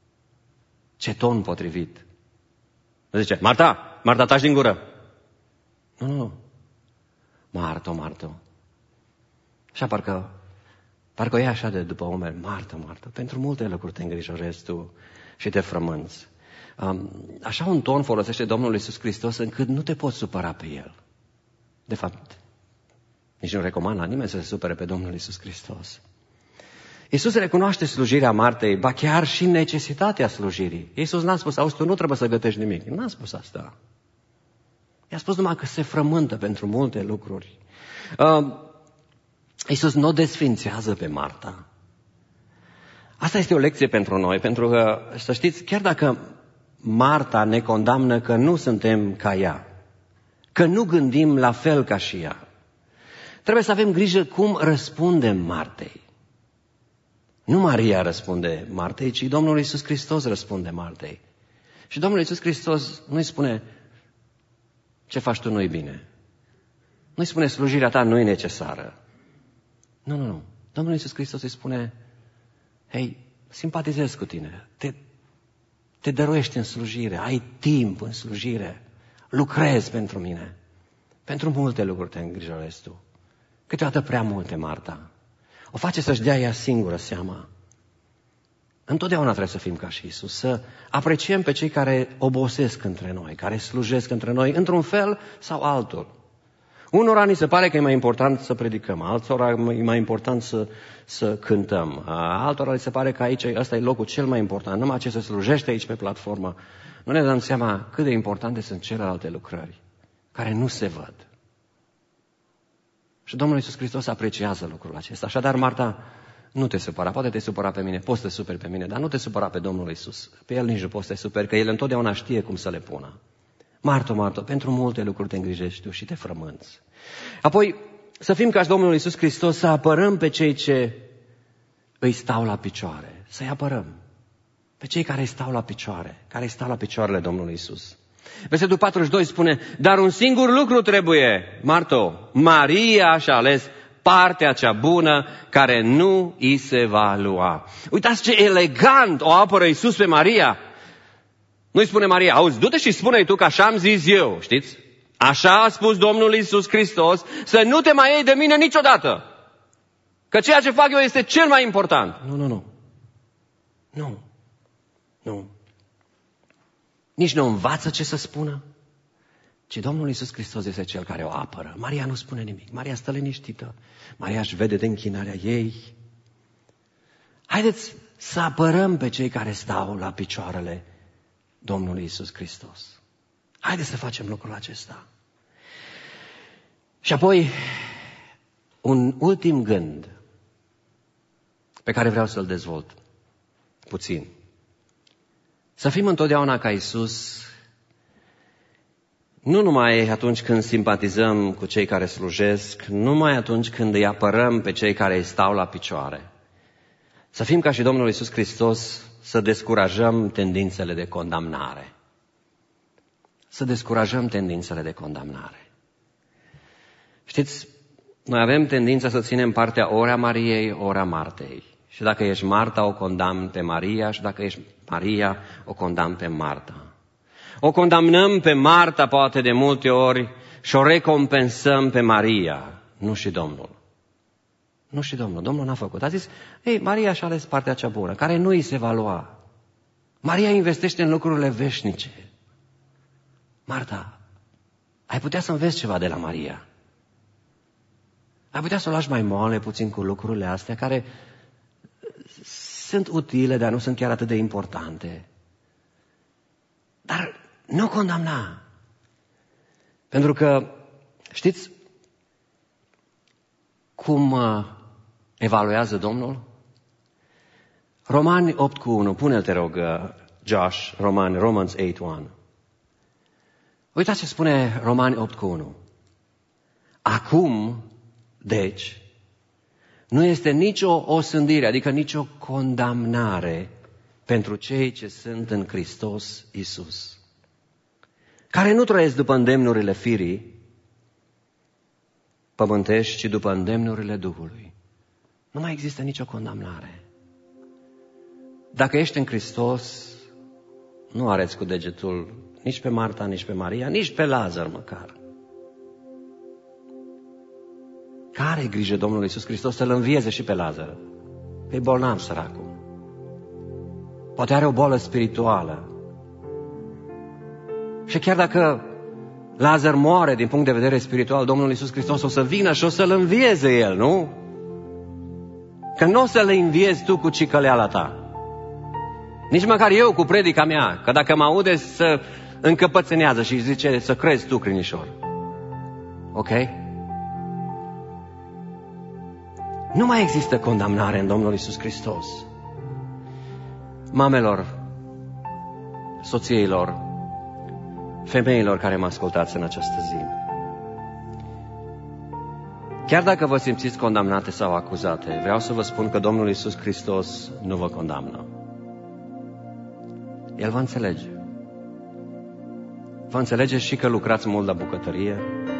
Speaker 1: Ce ton potrivit. Zice, Marta, Marta, taci din gură. Nu, nu, nu. Marto, Marto. Așa parcă, parcă o ia așa de după umeri. Marta, Marta, pentru multe lucruri te îngrijorezi tu și te frămânți. Um, așa un ton folosește Domnul Iisus Hristos încât nu te poți supăra pe El. De fapt, nici nu recomand la nimeni să se supere pe Domnul Iisus Hristos. Iisus recunoaște slujirea Martei, ba chiar și necesitatea slujirii. Iisus n-a spus, auzi, tu nu trebuie să gătești nimic. N-a spus asta. I-a spus numai că se frământă pentru multe lucruri. Uh, Iisus nu o desfințează pe Marta. Asta este o lecție pentru noi, pentru că, să știți, chiar dacă Marta ne condamnă că nu suntem ca ea, că nu gândim la fel ca și ea, trebuie să avem grijă cum răspundem Martei. Nu Maria răspunde Martei, ci Domnul Iisus Hristos răspunde Martei. Și Domnul Iisus Hristos nu-i spune, ce faci tu nu-i bine. Nu-i spune, slujirea ta nu-i necesară. Nu, nu, nu. Domnul Iisus Hristos îi spune, hei, simpatizez cu tine, te, te dăruiești în slujire, ai timp în slujire, lucrezi pentru mine. Pentru multe lucruri te îngrijorezi tu. Câteodată prea multe, Marta. O face să-și dea ea singură seama. Întotdeauna trebuie să fim ca și Iisus, să apreciem pe cei care obosesc între noi, care slujesc între noi, într-un fel sau altul. Unora ni se pare că e mai important să predicăm, altora e mai important să, să cântăm, altora li se pare că aici ăsta e locul cel mai important, numai ce se slujește aici pe platformă. Nu ne dăm seama cât de importante sunt celelalte lucrări, care nu se văd. Și Domnul Iisus Hristos apreciază lucrul acesta. Așadar, Marta, nu te supăra, poate te supăra pe mine, poți să te superi pe mine, dar nu te supăra pe Domnul Iisus. Pe El nici nu poți să te superi, că El întotdeauna știe cum să le pună. Marto, Marto, pentru multe lucruri te îngrijești tu și te frămânți. Apoi, să fim ca și Domnul Iisus Hristos, să apărăm pe cei ce îi stau la picioare. Să-i apărăm. Pe cei care îi stau la picioare, care îi stau la picioarele Domnului Iisus. Versetul patruzeci și doi spune, dar un singur lucru trebuie, Marto, Maria și-a ales partea cea bună care nu îi se va lua. Uitați ce elegant o apără Iisus pe Maria. Nu-i spune Maria, auzi, du-te și spune-i tu că așa am zis eu, știți? Așa a spus Domnul Iisus Hristos, să nu te mai iei de mine niciodată. Că ceea ce fac eu este cel mai important. Nu, nu, nu. Nu. Nu. Nici nu învață ce să spună, ci Domnul Iisus Hristos este Cel care o apără. Maria nu spune nimic. Maria stă liniștită. Maria își vede de închinarea ei. Haideți să apărăm pe cei care stau la picioarele Domnului Iisus Hristos. Haideți să facem lucrul acesta. Și apoi, un ultim gând pe care vreau să-l dezvolt puțin. Să fim întotdeauna ca Iisus, nu numai atunci când simpatizăm cu cei care slujesc, nu numai atunci când îi apărăm pe cei care îi stau la picioare. Să fim ca și Domnul Iisus Hristos, să descurajăm tendințele de condamnare. Să descurajăm tendințele de condamnare. Știți, noi avem tendința să ținem partea ori a Mariei, ori a Martei. Și dacă ești Marta, o condamn pe Maria, și dacă ești Maria, o condamn pe Marta. O condamnăm pe Marta poate de multe ori și o recompensăm pe Maria, nu și Domnul. Nu și Domnul. Domnul n-a făcut. A zis, ei, Maria și-a ales partea cea bună, care nu îi se va lua. Maria investește în lucrurile veșnice. Marta, ai putea să înveți ceva de la Maria. Ai putea să o lași mai moale puțin cu lucrurile astea, care sunt utile, dar nu sunt chiar atât de importante. Dar nu condamna. Pentru că, știți cum evaluează Domnul? Romani opt cu unu. Pune-l, te rog, Josh, Romani, Romans opt unu. Uitați ce spune Romani opt cu unu. Acum deci, nu este nicio osândire, adică nicio condamnare pentru cei ce sunt în Hristos Iisus, care nu trăiesc după îndemnurile firii pământești, ci după îndemnurile Duhului. Nu mai există nicio condamnare. Dacă ești în Hristos, nu arăți cu degetul nici pe Marta, nici pe Maria, nici pe Lazar măcar. Care-i grijă Domnului Iisus Hristos să-l învieze și pe Lazar? Că e bolnav săracul. Poate are o boală spirituală. Și chiar dacă Lazar moare din punct de vedere spiritual, Domnul Iisus Hristos o să vină și o să-l învieze el, nu? Că nu o să-l înviezi tu cu cicăleala ta. Nici măcar eu cu predica mea, că dacă mă aude să încăpățânează și zice să crezi tu, crinișor. Ok? Nu mai există condamnare în Domnul Iisus Hristos. Mamelor, soțiilor, femeilor care mă ascultați în această zi, chiar dacă vă simțiți condamnate sau acuzate, vreau să vă spun că Domnul Iisus Hristos nu vă condamnă. El vă înțelege. Vă înțelege și că lucrați mult la bucătărie.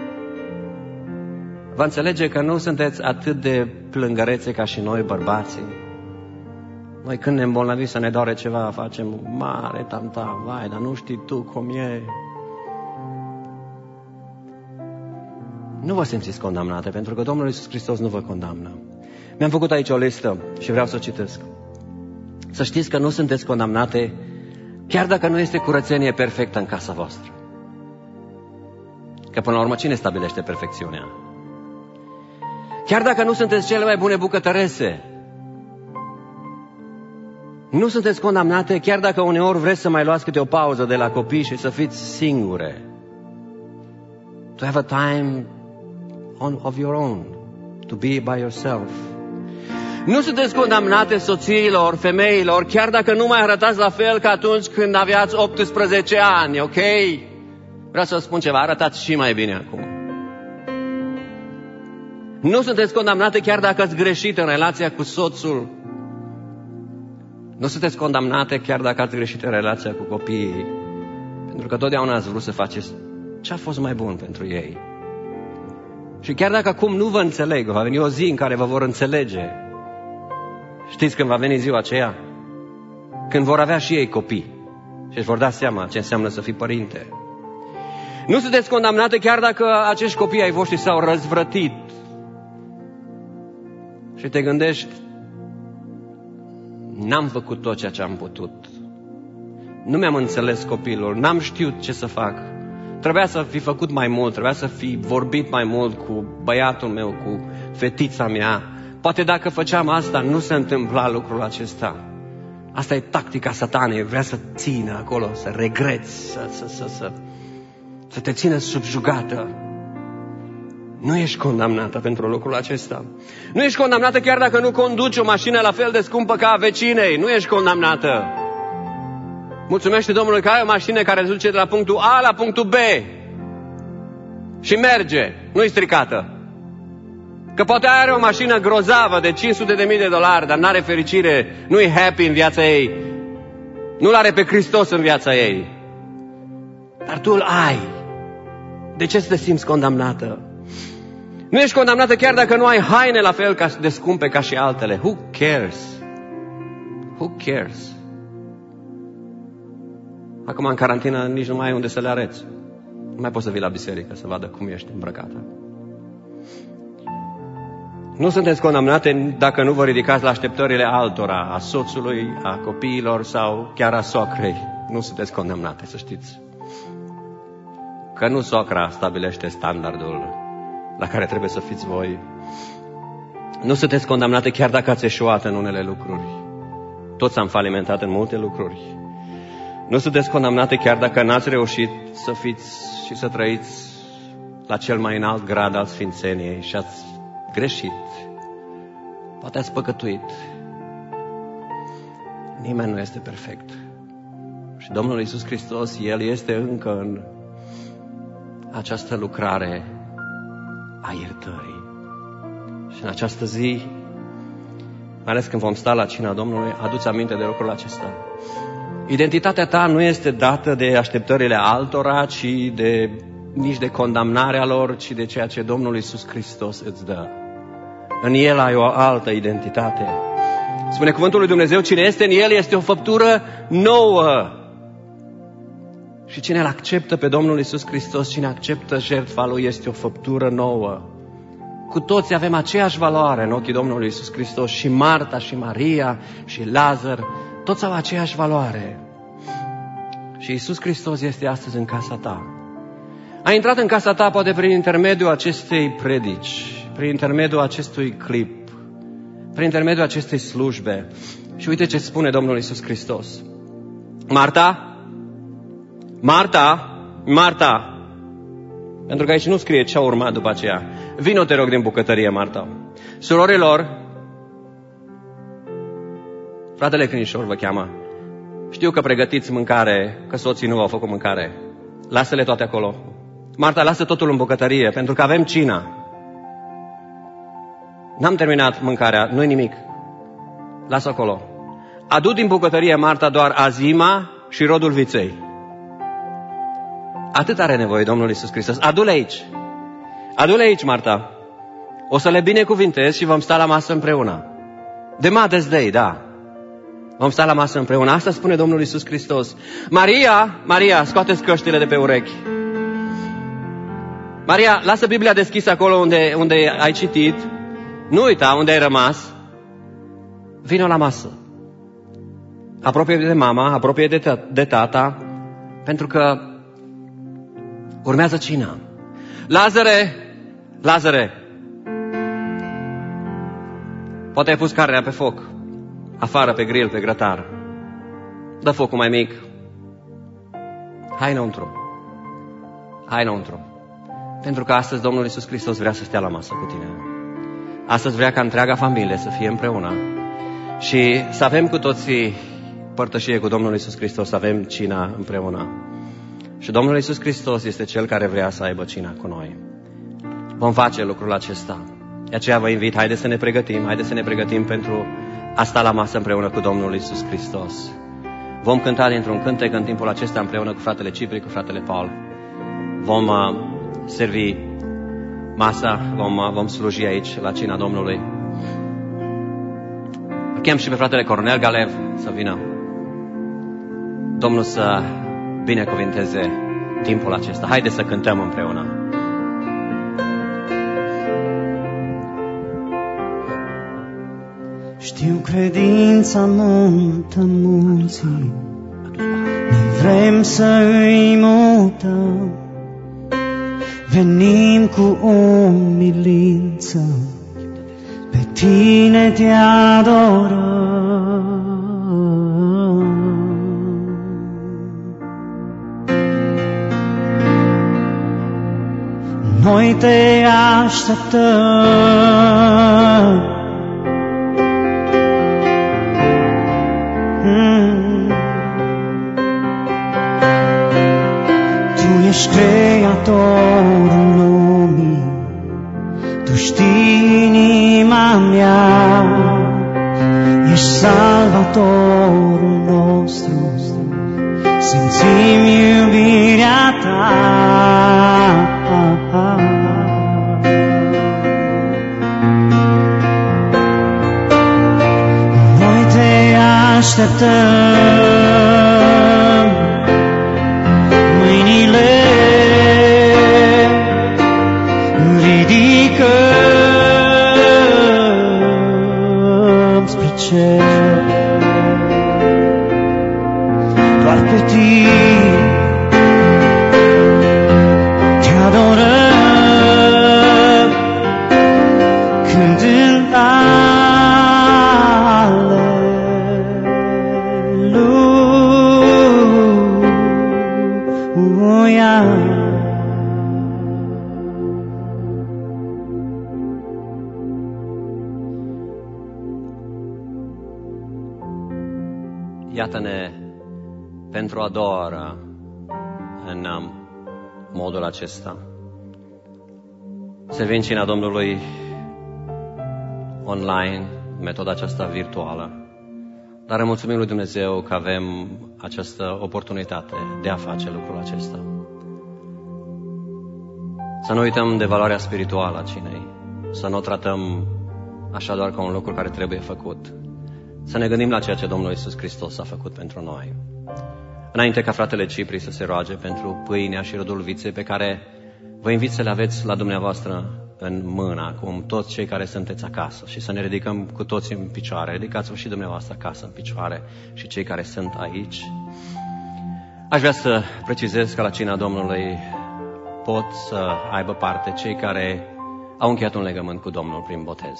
Speaker 1: Vă înțelege că nu sunteți atât de plângărețe ca și noi, bărbații. Noi când ne îmbolnăvim să ne doare ceva, facem mare tanta, vai, dar nu știi tu cum e. Nu vă simțiți condamnate, pentru că Domnul Iisus Hristos nu vă condamnă. Mi-am făcut aici o listă și vreau să o citesc. Să știți că nu sunteți condamnate, chiar dacă nu este curățenie perfectă în casa voastră. Că până la urmă, cine stabilește perfecțiunea? Chiar dacă nu sunteți cele mai bune bucătărese, nu sunteți condamnate, chiar dacă uneori vreți să mai luați câte o pauză de la copii și să fiți singure. To have a time on, of your own, to be by yourself. Nu sunteți condamnate, soțiilor, femeilor, chiar dacă nu mai arătați la fel ca atunci când aveați optsprezece ani, ok? Vreau să vă spun ceva, arătați și mai bine acum. Nu sunteți condamnate chiar dacă ați greșit în relația cu soțul. Nu sunteți condamnate chiar dacă ați greșit în relația cu copiii. Pentru că totdeauna ați vrut să faceți ce a fost mai bun pentru ei. Și chiar dacă acum nu vă înțeleg, va veni o zi în care vă vor înțelege. Știți când va veni ziua aceea? Când vor avea și ei copii și își vor da seama ce înseamnă să fii părinte. Nu sunteți condamnate chiar dacă acești copii ai voștri s-au răzvrătit. Și te gândești, n-am făcut tot ceea ce am putut. Nu mi-am înțeles copilul, n-am știut ce să fac. Trebuia să fi făcut mai mult, trebuia să fi vorbit mai mult cu băiatul meu, cu fetița mea. Poate dacă făceam asta, nu se întâmpla lucrul acesta. Asta e tactica satanei, vrea să țină acolo, să regreți, să, să, să, să, să te țină subjugată. Nu ești condamnată pentru lucrul acesta. Nu ești condamnată chiar dacă nu conduci o mașină la fel de scumpă ca a vecinei. Nu ești condamnată. Mulțumește Domnului că ai o mașină care duce de la punctul A la punctul B. Și merge. Nu-i stricată. Că poate are o mașină grozavă de cinci sute de mii de dolari, dar n-are fericire, nu-i happy în viața ei. Nu-L are pe Hristos în viața ei. Dar tu îl ai. De ce să te simți condamnată? Nu ești condamnată chiar dacă nu ai haine la fel de scumpe ca și altele. Who cares? Who cares? Acum în carantină nici nu mai ai unde să le arăți. Nu mai poți să vii la biserică să vadă cum ești îmbrăcată. Nu sunteți condamnate dacă nu vă ridicați la așteptările altora, a soțului, a copiilor sau chiar a socrei. Nu sunteți condamnate, să știți. Că nu socra stabilește standardul la care trebuie să fiți voi. Nu sunteți condamnate chiar dacă ați eșuat în unele lucruri. Toți am falimentat în multe lucruri. Nu sunteți condamnate chiar dacă n-ați reușit să fiți și să trăiți la cel mai înalt grad al sfințeniei și ați greșit. Poate ați păcătuit. Nimeni nu este perfect. Și Domnul Iisus Hristos, El este încă în această lucrare a iertării. Și în această zi, mai ales când vom sta la cina Domnului, adu-ți aminte de lucrul acesta. Identitatea ta nu este dată de așteptările altora, ci de, nici de condamnarea lor, ci de ceea ce Domnul Iisus Hristos îți dă. În El ai o altă identitate. Spune cuvântul lui Dumnezeu, cine este în El este o făptură nouă. Și cine îl acceptă pe Domnul Iisus Hristos, cine acceptă jertfa Lui, este o făptură nouă. Cu toți avem aceeași valoare în ochii Domnului Iisus Hristos. Și Marta, și Maria, și Lazar, toți au aceeași valoare. Și Iisus Hristos este astăzi în casa ta. A intrat în casa ta poate prin intermediul acestei predici, prin intermediul acestui clip, prin intermediul acestei slujbe. Și uite ce spune Domnul Iisus Hristos. Marta, Marta, Marta, pentru că aici nu scrie ce a urmat după aceea. Vino, te rog, din bucătărie, Marta. Surorilor, fratele Crinișor vă cheamă. Știu că pregătiți mâncare, că soții nu v-au făcut mâncare. Lasă-le toate acolo. Marta, lasă totul în bucătărie, pentru că avem cina. N-am terminat mâncarea, nu-i nimic. Lasă acolo. Adu din bucătărie, Marta, doar azima și rodul viței. Atât are nevoie Domnul Iisus Hristos. Adu-le aici. Adu-le aici, Marta. O să le binecuvintez și vom sta la masă împreună. De Mother's Day, da. Vom sta la masă împreună. Asta spune Domnul Iisus Hristos. Maria, Maria, scoate-ți căștile de pe urechi. Maria, lasă Biblia deschisă acolo unde, unde ai citit. Nu uita unde ai rămas. Vino la masă. Apropie-te de mama, apropie-te de, de tata, pentru că urmează cina. Lazare, Lazare, poate ai pus carnea pe foc, afară pe grill, pe grătar. Dă focul mai mic. Hai înăuntru. Hai înăuntru. Pentru că astăzi Domnul Iisus Hristos vrea să stea la masă cu tine. Astăzi vrea ca întreaga familie să fie împreună și să avem cu toții părtășie cu Domnul Iisus Hristos, să avem cina împreună. Și Domnul Iisus Hristos este Cel care vrea să aibă cina cu noi. Vom face lucrul acesta. De aceea vă invit, haideți să ne pregătim, haideți să ne pregătim pentru a sta la masă împreună cu Domnul Iisus Hristos. Vom cânta dintr-un cântec în timpul acesta împreună cu fratele Cipri, cu fratele Paul. Vom uh, servi masa, vom, uh, vom sluji aici la cina Domnului. Chem și pe fratele Cornel Galev să vină. Domnul să binecuvinteze timpul acesta. Haideți să cântăm împreună.
Speaker 2: Știu credința muntă munții, noi vrem să îi mutăm. Venim cu umilință, pe tine te adorăm. Noi te așteptăm. Mm. Tu ești creatorul lumii, tu știi inima mea, ești salvatorul nostru, simțim iubirea ta. Noi te așteptăm, mâinile ridicăm spre cer, doar pe tine te adorăm, cântând Aleluia.
Speaker 1: Iată-ne pentru a doua oră în modul acesta. Servind cina Domnului online, metoda aceasta virtuală. Dar îi mulțumim lui Dumnezeu că avem această oportunitate de a face lucrul acesta. Să nu uităm de valoarea spirituală a cinei, să nu o tratăm așa doar ca un lucru care trebuie făcut. Să ne gândim la ceea ce Domnul Iisus Hristos a făcut pentru noi. Înainte ca fratele Cipri să se roage pentru pâinea și rodul viței pe care vă invit să le aveți la dumneavoastră în mână, acum toți cei care sunteți acasă, și să ne ridicăm cu toți în picioare. Ridicați-vă și dumneavoastră acasă în picioare și cei care sunt aici. Aș vrea să precizez că la cina Domnului pot să aibă parte cei care au încheiat un legământ cu Domnul prin botez.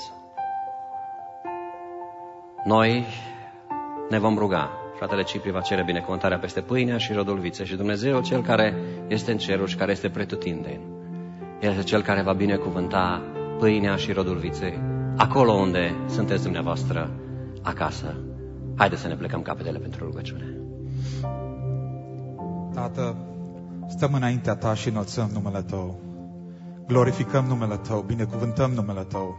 Speaker 1: Noi ne vom ruga. Fratele Cipri va cere binecuvântarea peste pâinea și rodul viței și Dumnezeu, Cel care este în ceruri și care este pretutindeni, este Cel care va binecuvânta pâinea și rodul viței acolo unde sunteți dumneavoastră acasă. Haideți să ne plecăm capetele pentru rugăciune.
Speaker 3: Tată, stăm înaintea Ta și înălțăm numele Tău. Glorificăm numele Tău, binecuvântăm numele Tău.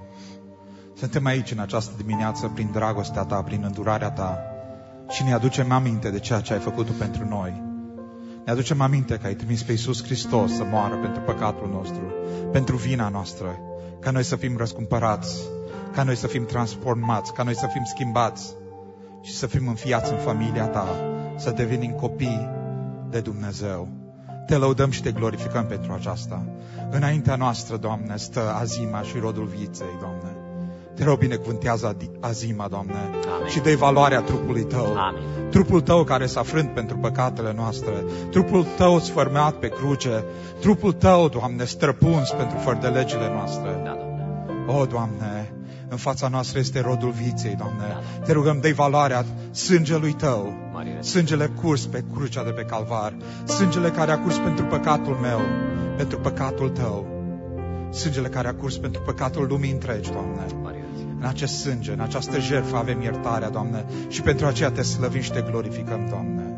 Speaker 3: Suntem aici în această dimineață prin dragostea Ta, prin îndurarea Ta și ne aducem aminte de ceea ce ai făcut Tu pentru noi. Ne aducem aminte că ai trimis pe Iisus Hristos să moară pentru păcatul nostru, pentru vina noastră, ca noi să fim răscumpărați, ca noi să fim transformați, ca noi să fim schimbați și să fim înfiați în familia Ta, să devenim copii de Dumnezeu. Te lăudăm și Te glorificăm pentru aceasta. Înaintea noastră, Doamne, stă azima și rodul viței, Doamne. Te rog, binecuvântează azima, Doamne. Amin. Și dă-i valoarea trupului Tău. Amin. Trupul Tău care s-a frânt pentru păcatele noastre, trupul Tău sfărmat pe cruce, trupul Tău, Doamne, străpuns pentru fără de legile noastre. Da, Doamne. O, Doamne, în fața noastră este rodul viței, Doamne. Da. Te rugăm, dă-i valoarea sângelui Tău, Maria. Sângele curs pe crucea de pe Calvar, sângele care a curs pentru păcatul meu, pentru păcatul Tău, sângele care a curs pentru păcatul lumii întregi, Doamne. Maria. În acest sânge, în această jertfă avem iertarea, Doamne, și pentru aceea Te slăvim și Te glorificăm, Doamne.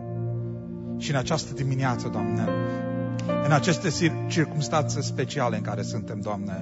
Speaker 3: Și în această dimineață, Doamne, în aceste circumstanțe speciale în care suntem, Doamne,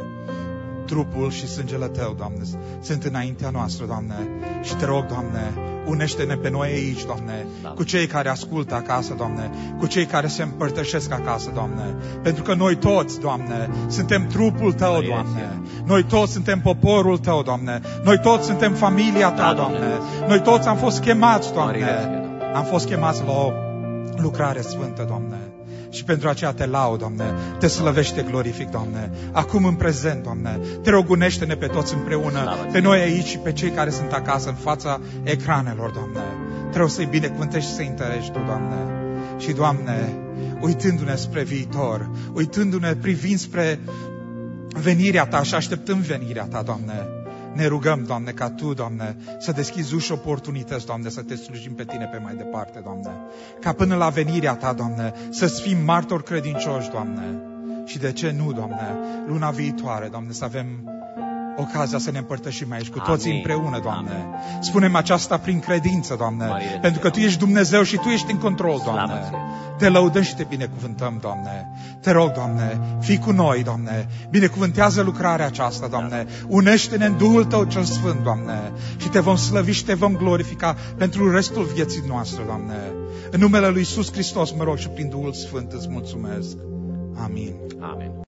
Speaker 3: trupul și sângele Tău, Doamne, sunt înaintea noastră, Doamne, și Te rog, Doamne, unește-ne pe noi aici, Doamne, da. Cu cei care ascultă acasă, Doamne, cu cei care se împărtășesc acasă, Doamne, pentru că noi toți, Doamne, suntem trupul Tău, Maria, Doamne, noi toți suntem poporul Tău, Doamne, noi toți suntem familia Ta, da, Doamne, Doamne, noi toți am fost chemați, Doamne, Maria, am fost chemați la o lucrare sfântă, Doamne. Și pentru aceea Te laud, Doamne, Te slăvești, Te glorific, Doamne. Acum în prezent, Doamne, Te rog, unește-ne pe toți împreună, Slavă pe noi aici și pe cei care sunt acasă în fața ecranelor, Doamne. Te rog să-i binecuvântești și să-i întărești Tu, Doamne. Și, Doamne, uitându-ne spre viitor, uitându-ne, privind spre venirea Ta și așteptând venirea Ta, Doamne, ne rugăm, Doamne, ca Tu, Doamne, să deschizi uși oportunități, Doamne, să Te slujim pe Tine pe mai departe, Doamne. Ca până la venirea Ta, Doamne, să-ți fim martori credincioși, Doamne. Și de ce nu, Doamne, luna viitoare, Doamne, să avem ocazia să ne împărtășim aici cu toți Amin. Împreună, Doamne. Amin. Spunem aceasta prin credință, Doamne, Maria, pentru că Tu ești Dumnezeu și Tu ești în control, Doamne. Te lăudăm și Te binecuvântăm, Doamne. Te rog, Doamne, fii cu noi, Doamne. Binecuvântează lucrarea aceasta, Doamne. Unește-ne în Duhul Tău cel Sfânt, Doamne. Și Te vom slăvi și Te vom glorifica pentru restul vieții noastre, Doamne. În numele Lui Iisus Hristos, mă rog, și prin Duhul Sfânt îți mulțumesc. Amin. Amin.